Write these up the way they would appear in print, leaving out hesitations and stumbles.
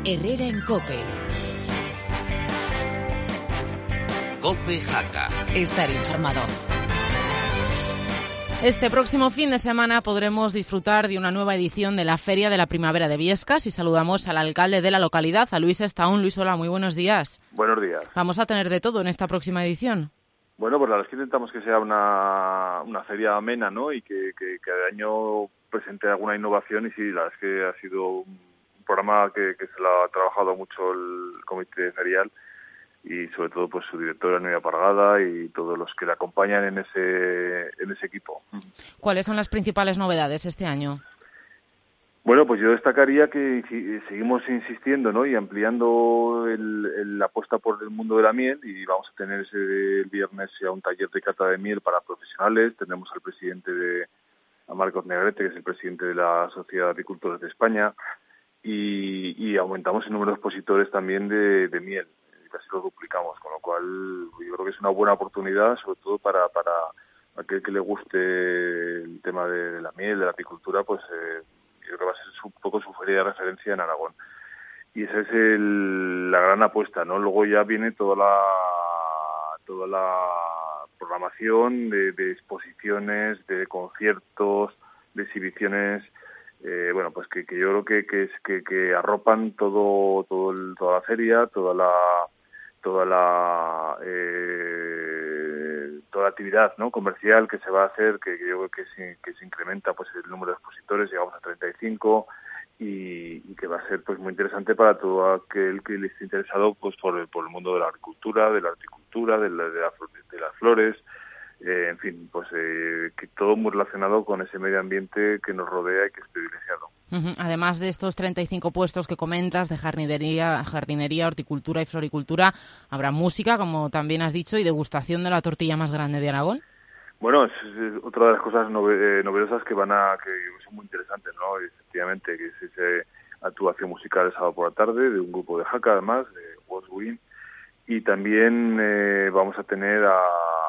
Herrera en COPE. COPE Jaca. Estar informado. Este próximo fin de semana podremos disfrutar de una nueva edición de la Feria de la Primavera de Biescas y saludamos al alcalde de la localidad, a Luis Estaún. Luis, hola, muy buenos días. Buenos días. ¿Vamos a tener de todo en esta próxima edición? Bueno, pues la verdad es que intentamos que sea una feria amena, ¿no? Y que cada año presente alguna innovación, y sí, la verdad es que ha sido un programa que se lo ha trabajado mucho el comité ferial y sobre todo pues su directora Nuria Pargada y todos los que le acompañan en ese equipo. ¿Cuáles son las principales novedades este año? Bueno, pues yo destacaría que seguimos insistiendo, ¿no? Y ampliando la apuesta por el mundo de la miel, y vamos a tener el viernes ya un taller de cata de miel para profesionales. Tenemos al presidente a Marcos Negrete, que es el presidente de la Sociedad de Apicultores de España, y aumentamos el número de expositores también de miel. Casi lo duplicamos, con lo cual yo creo que es una buena oportunidad, sobre todo para aquel que le guste el tema de la miel, de la apicultura, pues yo creo que va a ser un poco su feria de referencia en Aragón. Y esa es la gran apuesta, ¿no? Luego ya viene toda la programación de exposiciones, de conciertos, de exhibiciones, bueno, pues que yo creo que arropan toda la feria, toda la actividad, ¿no?, comercial que se va a hacer, que yo creo que se incrementa pues el número de expositores, llegamos a 35, y que va a ser pues muy interesante para todo aquel que le esté interesado pues por el mundo de la agricultura, de la horticultura, de las flores, en fin, pues que todo muy relacionado con ese medio ambiente que nos rodea y que es privilegiado. Además de estos 35 puestos que comentas de jardinería, horticultura y floricultura, habrá música, como también has dicho, y degustación de la tortilla más grande de Aragón. Bueno, es otra de las cosas novedosas que son muy interesantes, ¿no? Efectivamente, que es esa actuación musical el sábado por la tarde de un grupo de Jaca, además, de Westwing, y también vamos a tener a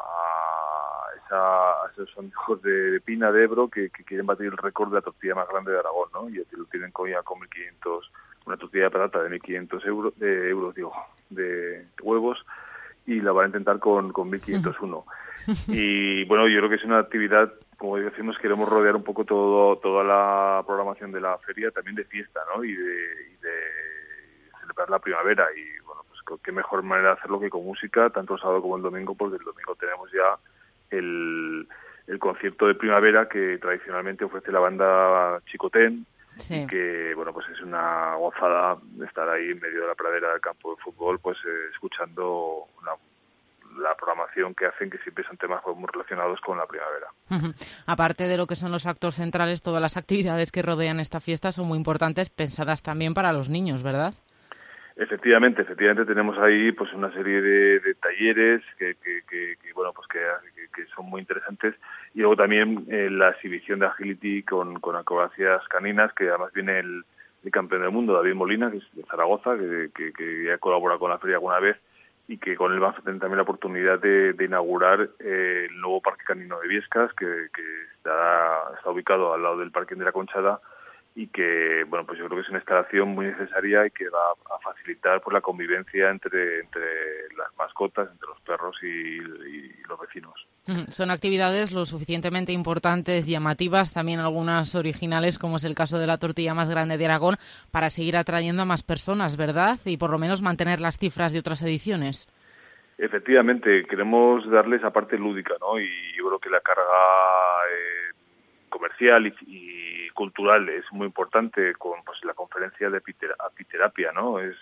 esos hijos de Pina de Ebro que quieren batir el récord de la tortilla más grande de Aragón, ¿no? Y lo tienen ya con 1.500, una tortilla de patata de 1.500 de huevos, y la van a intentar con 1.501. Y bueno, yo creo que es una actividad, como decimos, queremos rodear un poco toda la programación de la feria, también de fiesta, ¿no? Y de celebrar la primavera. Y bueno, pues qué mejor manera de hacerlo que con música, tanto el sábado como el domingo, porque el domingo tenemos ya el concierto de primavera que tradicionalmente ofrece la banda Chicotén. Sí. Y que, bueno, pues es una gozada estar ahí en medio de la pradera del campo de fútbol, pues escuchando la programación que hacen, que siempre son temas muy relacionados con la primavera. Aparte de lo que son los actos centrales, todas las actividades que rodean esta fiesta son muy importantes, pensadas también para los niños, ¿verdad? Efectivamente tenemos ahí pues una serie de talleres que bueno, pues que son muy interesantes, y luego también la exhibición de agility con acrobacias caninas, que además viene el campeón del mundo, David Molina, que es de Zaragoza, que ya colabora con la feria alguna vez, y que con él vamos a tener también la oportunidad de inaugurar el nuevo Parque Canino de Biescas, que está ubicado al lado del Parque de la Conchada, y que, bueno, pues yo creo que es una instalación muy necesaria y que va a facilitar pues la convivencia entre las mascotas, entre los perros y los vecinos. Son actividades lo suficientemente importantes, llamativas, también algunas originales, como es el caso de la tortilla más grande de Aragón, para seguir atrayendo a más personas, ¿verdad? Y por lo menos mantener las cifras de otras ediciones. Efectivamente, queremos darle esa parte lúdica, ¿no? Y yo creo que la carga comercial y cultural es muy importante, con pues la conferencia de apiterapia, ¿no? Es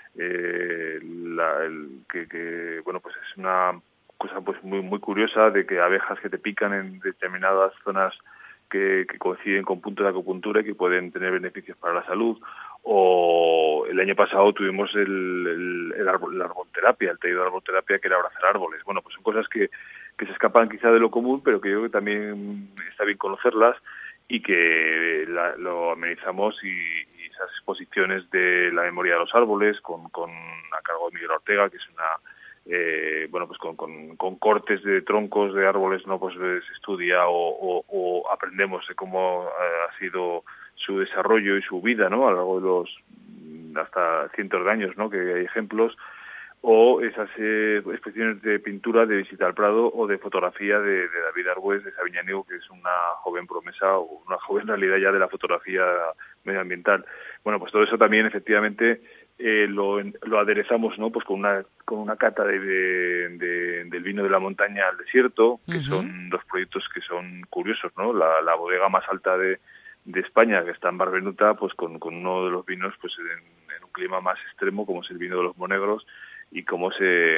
bueno, pues es una cosa pues muy curiosa, de que abejas que te pican en determinadas zonas que coinciden con puntos de acupuntura y que pueden tener beneficios para la salud. O el año pasado tuvimos la arbolterapia, el taller de arbolterapia, que era abrazar árboles. Bueno, pues son cosas que se escapan quizá de lo común, pero que yo creo que también está bien conocerlas, y que lo amenizamos, y esas exposiciones de la memoria de los árboles a cargo de Miguel Ortega, que es bueno, pues con cortes de troncos de árboles, no, pues se estudia o aprendemos de cómo ha sido su desarrollo y su vida, ¿no? A lo largo de los hasta cientos de años, ¿no? Que hay ejemplos, o esas exposiciones de pintura de Visita al Prado o de fotografía de David Argüés de Sabiñánigo, que es una joven promesa o una joven realidad ya de la fotografía medioambiental. Bueno, pues todo eso también efectivamente lo aderezamos, ¿no? Pues con una cata del vino de la montaña al desierto, que son dos proyectos que son curiosos, ¿no? La bodega más alta de España, que está en Barbenuta, pues con uno de los vinos pues en un clima más extremo, como es el vino de los Monegros, y cómo se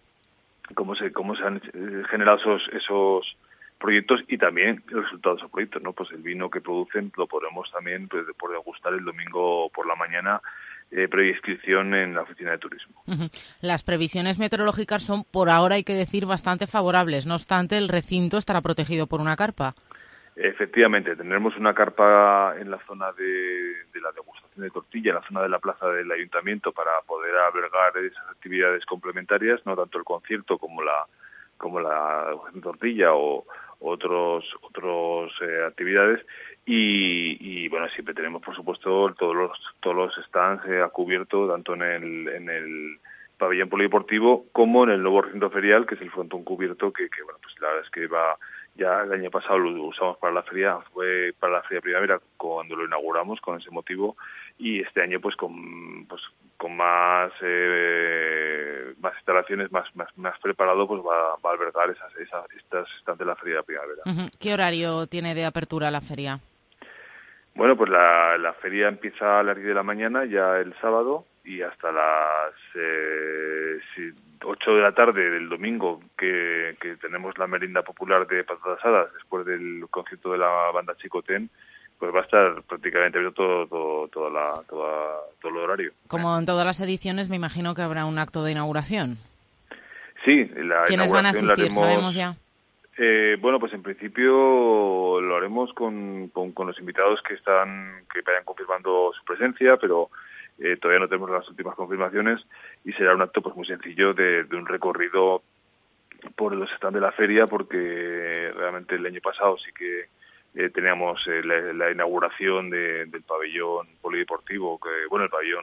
han generado esos proyectos y también el resultado de esos proyectos, ¿no? Pues el vino que producen lo podremos también pues, por degustar el domingo por la mañana, previa inscripción en la oficina de turismo. Las previsiones meteorológicas son, por ahora hay que decir, bastante favorables. No obstante, el recinto estará protegido por una carpa. Efectivamente, tendremos una carpa en la zona de la degustación de tortilla, en la zona de la plaza del ayuntamiento, para poder albergar esas actividades complementarias, no tanto el concierto como la degustación de tortilla o otras actividades. Y bueno, siempre tenemos, por supuesto, todos los stands a cubierto, tanto en el pabellón polideportivo como en el nuevo recinto ferial, que es el frontón cubierto, que bueno, pues la verdad es que ya el año pasado lo usamos para la feria, fue para la feria primavera cuando lo inauguramos con ese motivo, y este año pues con más instalaciones, más preparado, pues va a albergar estas stands de la feria de primavera. ¿Qué horario tiene de apertura la feria? Bueno, pues la feria empieza a las 10 de la mañana ya el sábado y hasta las 8 de la tarde del domingo, que tenemos la merienda popular de patatas asadas después del concierto de la banda Chicotén, pues va a estar prácticamente abierto todo el horario. Como en todas las ediciones, me imagino que habrá un acto de inauguración. Sí, ¿Quiénes van a asistir? ¿Sabemos ya? Bueno, pues en principio lo haremos con los invitados que vayan confirmando su presencia, pero todavía no tenemos las últimas confirmaciones, y será un acto pues muy sencillo de un recorrido por los stands de la feria, porque realmente el año pasado sí que teníamos la inauguración del pabellón polideportivo, el pabellón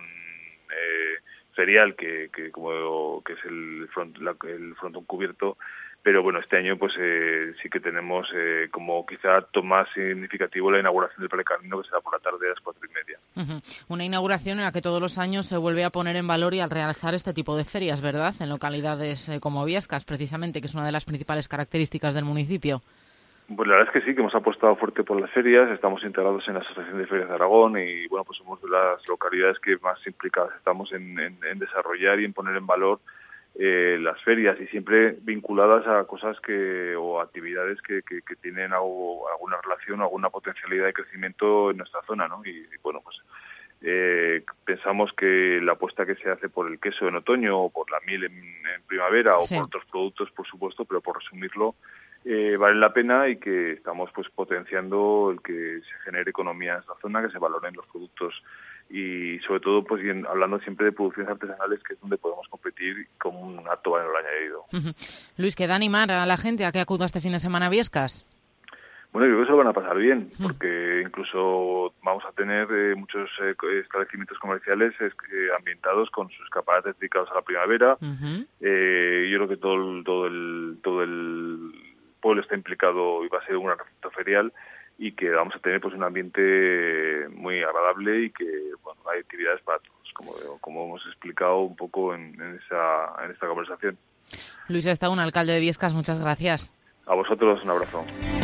ferial, que es el frontón cubierto. Pero bueno, este año pues sí que tenemos como quizá acto más significativo la inauguración del Precamino, que será por la tarde a las 4:30. Una inauguración en la que todos los años se vuelve a poner en valor y al realizar este tipo de ferias, ¿verdad? En localidades como Biescas, precisamente, que es una de las principales características del municipio. Pues la verdad es que sí, que hemos apostado fuerte por las ferias, estamos integrados en la Asociación de Ferias de Aragón y bueno, pues somos de las localidades que más implicadas estamos en desarrollar y en poner en valor las ferias, y siempre vinculadas a cosas o actividades que tienen alguna relación o alguna potencialidad de crecimiento en nuestra zona, ¿no? Y bueno, pues pensamos que la apuesta que se hace por el queso en otoño o por la miel en primavera o por otros productos, por supuesto, pero por resumirlo, vale la pena, y que estamos pues potenciando el que se genere economía en esta zona, que se valoren los productos y sobre todo pues hablando siempre de producciones artesanales, que es donde podemos competir con un alto valor añadido. Luis, ¿queda animar a la gente a que acuda este fin de semana a Biescas? Bueno, yo creo que se lo van a pasar bien, porque incluso vamos a tener muchos establecimientos comerciales ambientados con sus escaparates dedicados a la primavera. Yo creo que todo el pueblo está implicado y va a ser un gran recinto ferial, y que vamos a tener pues un ambiente muy agradable, y que bueno, hay actividades para todos, como hemos explicado un poco en esta conversación. Luis Estaún, alcalde de Biescas, muchas gracias. A vosotros un abrazo.